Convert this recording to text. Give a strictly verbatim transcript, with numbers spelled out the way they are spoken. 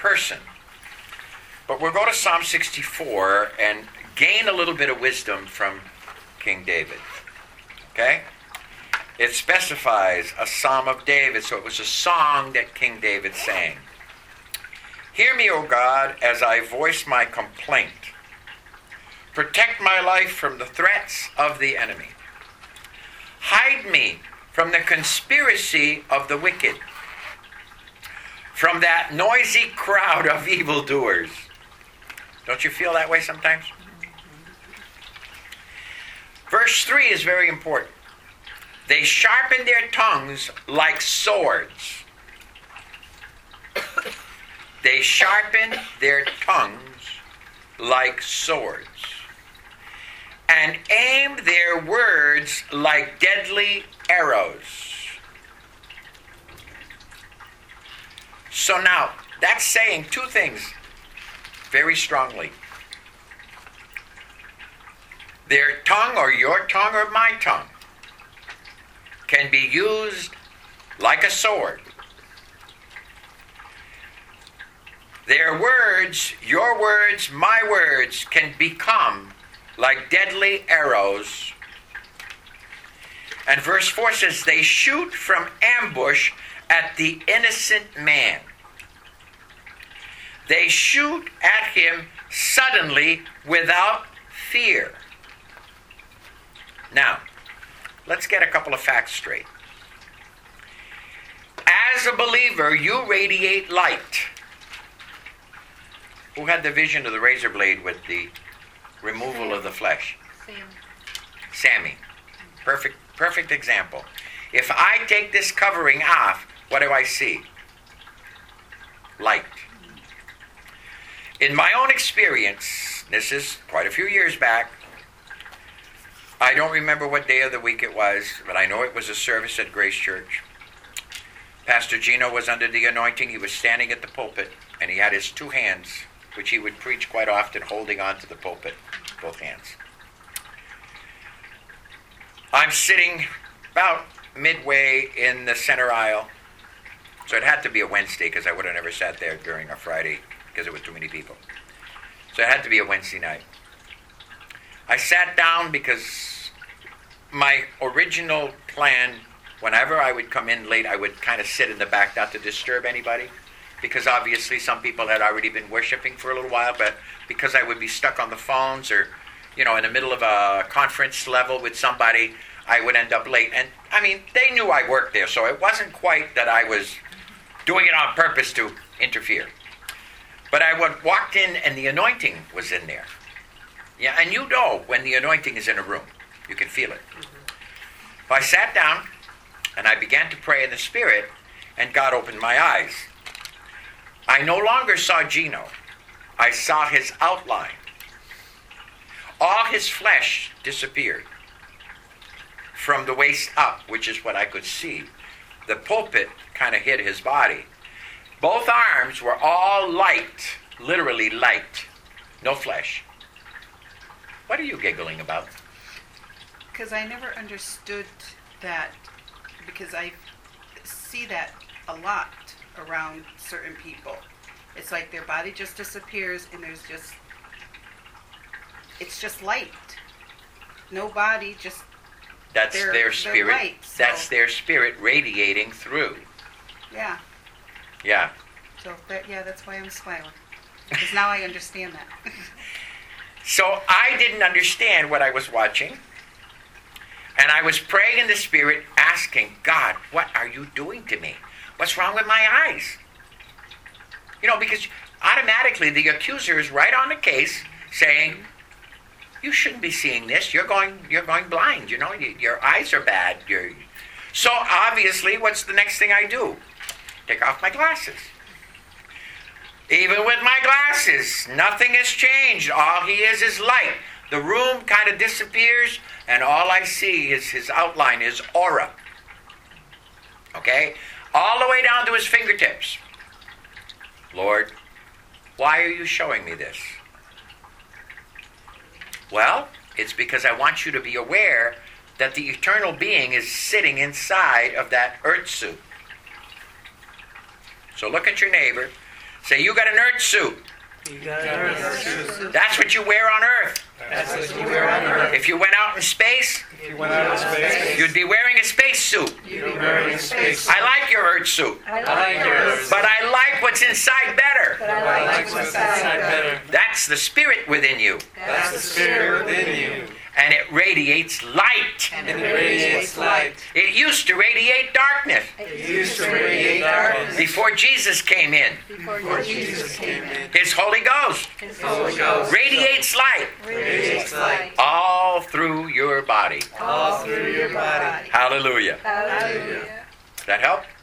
person. But we'll go to Psalm sixty-four and gain a little bit of wisdom from King David. Okay? It specifies a Psalm of David, so it was a song that King David sang. Hear me, O God, as I voice my complaint. Protect my life from the threats of the enemy. Hide me from the conspiracy of the wicked, from that noisy crowd of evildoers. Don't you feel that way sometimes? Verse three is very important. They sharpen their tongues like swords. They sharpen their tongues like swords, and aim their words like deadly arrows. So now, that's saying two things very strongly. Their tongue, or your tongue, or my tongue, can be used like a sword. Their words, your words, my words, can become like deadly arrows. And verse four says, they shoot from ambush at the innocent man. They shoot at him suddenly without fear. Now, let's get a couple of facts straight. As a believer, you radiate light. Who had the vision of the razor blade with the removal of the flesh? Sam. Sammy. Perfect, perfect example. If I take this covering off, what do I see? Light. In my own experience, this is quite a few years back, I don't remember what day of the week it was, but I know it was a service at Grace Church. Pastor Gino was under the anointing. He was standing at the pulpit, and he had his two hands, which he would preach quite often, holding on to the pulpit, both hands. I'm sitting about midway in the center aisle, so it had to be a Wednesday, because I would have never sat there during a Friday, because there were too many people. So it had to be a Wednesday night. I sat down because my original plan, whenever I would come in late, I would kind of sit in the back, not to disturb anybody, because obviously some people had already been worshiping for a little while, but because I would be stuck on the phones or, you know, in the middle of a conference level with somebody, I would end up late. And, I mean, they knew I worked there, so it wasn't quite that I was doing it on purpose to interfere. But I would walked in, and the anointing was in there. Yeah, and you know when the anointing is in a room. You can feel it. Mm-hmm. So I sat down, and I began to pray in the Spirit, and God opened my eyes. I no longer saw Gino. I saw his outline. All his flesh disappeared from the waist up, which is what I could see. The pulpit kind of hid his body. Both arms were all light, literally light, no flesh. What are you giggling about? Because I never understood that, because I see that a lot around certain people. It's like their body just disappears and there's just, it's just light. No body, just That's their, their spirit. Their light, so. That's their spirit radiating through. Yeah. Yeah. So, that, yeah, that's why I'm smiling. Because now I understand that. So I didn't understand what I was watching. And I was praying in the Spirit, asking, God, what are you doing to me? What's wrong with my eyes? You know, because automatically the accuser is right on the case saying, you shouldn't be seeing this. You're going you're going blind, you know. You, your eyes are bad. You're... So obviously, what's the next thing I do? Take off my glasses. Even with my glasses, nothing has changed. All he is is light. The room kind of disappears, and all I see is his outline, his aura. Okay? All the way down to his fingertips. Lord, why are you showing me this? Well, it's because I want you to be aware that the eternal being is sitting inside of that earth suit. So look at your neighbor. Say, you got an earth suit. You got an earth suit. That's what you wear on earth. That's what you wear on earth. If you went out in space, If you went out in space, you'd be wearing a space suit. you'd be wearing a space suit. I like your earth suit, I like your earth suit. but I like what's inside better. But I like what's inside better. That's the spirit within you, That's the spirit within you. and it radiates light. And it radiates light. It used to radiate darkness It used to radiate darkness. before Jesus came in. Before Jesus came in. His Holy Ghost His Holy Ghost radiates light radiates light all through your body. all through your body. Hallelujah. Hallelujah. Does that help?